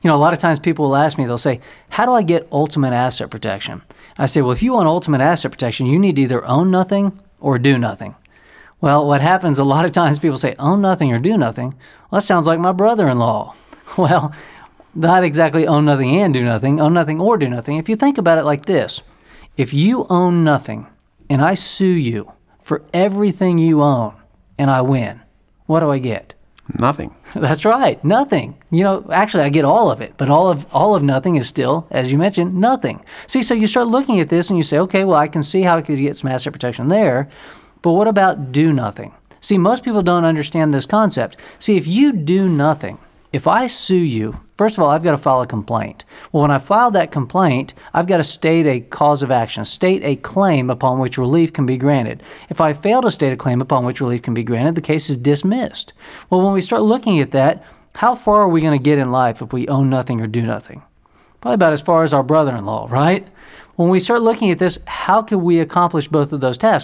A lot of times people will ask me, they'll say, how do I get ultimate asset protection? I say, well, if you want ultimate asset protection, you need to either own nothing or do nothing. Well, what happens a lot of times, people say, own nothing or do nothing. Well, that sounds like my brother-in-law. Well, not exactly own nothing and do nothing, own nothing or do nothing. If you think about it like this, if you own nothing and I sue you for everything you own and I win, what do I get? Nothing. That's right, nothing. Actually, I get all of it, but all of nothing is still, as you mentioned, nothing. See, so you start looking at this and you say, okay, well, I can see how I could get some asset protection there, but what about do nothing? See, most people don't understand this concept. See, if you do nothing, if I sue you, first of all, I've got to file a complaint. Well, when I file that complaint, I've got to state a cause of action, state a claim upon which relief can be granted. If I fail to state a claim upon which relief can be granted, the case is dismissed. Well, when we start looking at that, how far are we going to get in life if we own nothing or do nothing? Probably about as far as our brother-in-law, right? When we start looking at this, how can we accomplish both of those tasks?